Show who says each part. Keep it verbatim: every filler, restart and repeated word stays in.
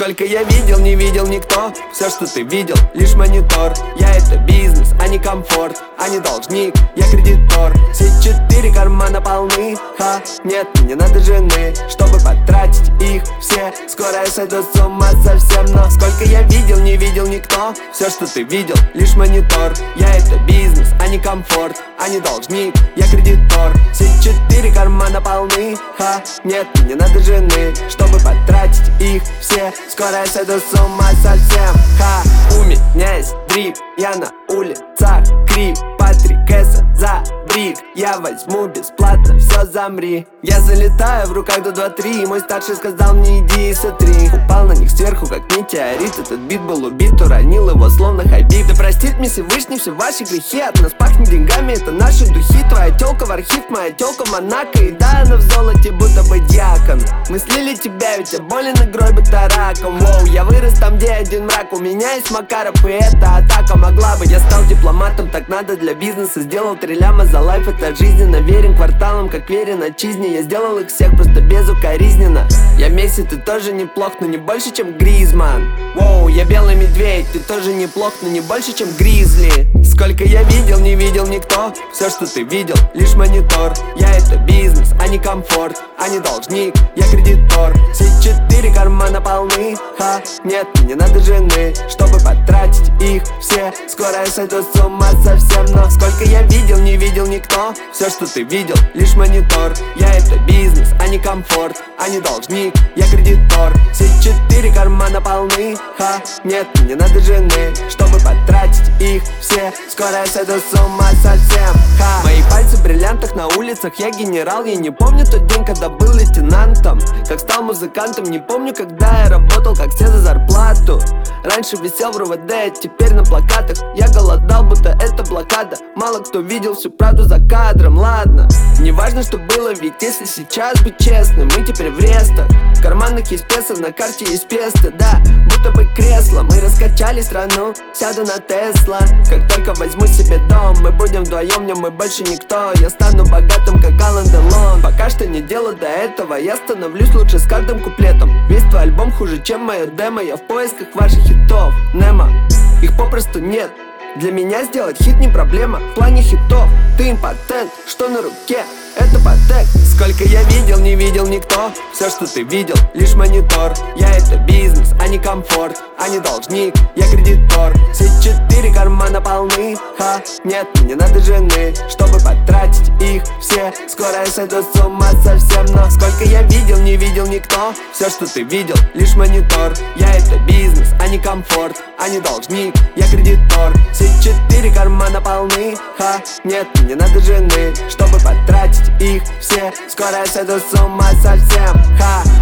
Speaker 1: Сколько я видел, не видел никто. Все, что ты видел, лишь монитор. Я это бизнес, а не комфорт, а не должник, я кредитор. Все четыре кармана полны, ха, нет, мне надо жены, чтобы потратить их все. Скоро я сойду с ума совсем, но сколько я видел, не видел никто. Все, что ты видел, лишь монитор. Я это бизнес, а не комфорт, а не должник, я кредитор. Все четыре кармана полны, ха, нет, мне надо жены, чтобы потратить их все. Скоро я сойду с ума совсем, ха. У меня есть дрип, я на улицах крип. Патрик Эсса за брик, я возьму бесплатно, все, замри. Я залетаю, в руках до два-три. Мой старший сказал мне иди и сотри. Упал на них сверху, как метеорит. Этот бит был убит, уронил его словно Хабиб. Да простит мне Всевышний все ваши грехи. От нас пахнет деньгами, это наши духи. Твоя тёлка в архив, моя тёлка в Монако. И да, она в золоте, будто бы дьякон. Мы слили тебя, ведь я болен игрой будто раком. Воу, я вырос там, где один мрак. У меня есть Макаров, и эта атака могла бы. Я стал дипломатом, так надо для бизнеса. Сделал три ляма за лайф, это жизненно. Верен кварталам, как верен отчизне. Я сделал их всех просто безукоризненно. Я Месси, ты тоже неплох, но не больше, чем Гризман. Воу, я белый медведь, ты тоже неплох, но не больше, чем Гризли. Сколько я видел, не видел никто. Все, что ты видел, лишь монитор. Я это бизнес, а не комфорт, а не должник, я кредитор. Все четыре кармана полны, ха, нет, мне надо жены, чтобы потратить их все. Скоро я сойду с ума совсем, но сколько я видел, не видел никто. Все, что ты видел, лишь монитор. Я это бизнес, а не комфорт, а не должник, я кредитор. Все четыре кармана полны, ха, нет, мне надо жены, чтобы потратить их все. Скоро я сойду с ума совсем, ха. Мои пальцы в бриллиантах, на улицах я генерал. Я не помню тот день, когда был лейтенантом, как стал музыкантом. Не помню, когда я работал, как все за зарплату. Раньше висел в РУВД, теперь на плакатах. Я голодал, будто это блокада. Мало кто видел всю правду за кадром, ладно. Не важно, что было, ведь если сейчас быть честным, мы теперь в рестах. В карманах есть песо, на карте есть песто, да, будто бы кресло. Мы раскачали страну, сяду на Тесла. Как только возьму себе дом, мы будем вдвоем, в нем мы больше никто. Я стану богатым, как Алан Делон. Пока что не дело до этого, я становлюсь лучше с каждым куплетом. Весь твой альбом хуже, чем мое демо. Я в поисках ваших хитов, Немо, их попросту нет. Для меня сделать хит не проблема. В плане хитов ты импотент, что на руке, это патек. Сколько я видел, не видел никто. Все, что ты видел, лишь монитор. Я это бизнес, а не комфорт, а не должник, я кредитор. Все четыре кармана полны, ха, нет, мне надо жены, чтобы потратить их все. Скоро я сойду с ума совсем, но сколько я видел, не видел никто. Все, что ты видел, лишь монитор. Я это бизнес, а не комфорт, а не должник, я кредитор. Все четыре кармана полны, ха, нет, мне надо жены, чтобы потратить их все. Скоро я сойду с ума совсем, ха.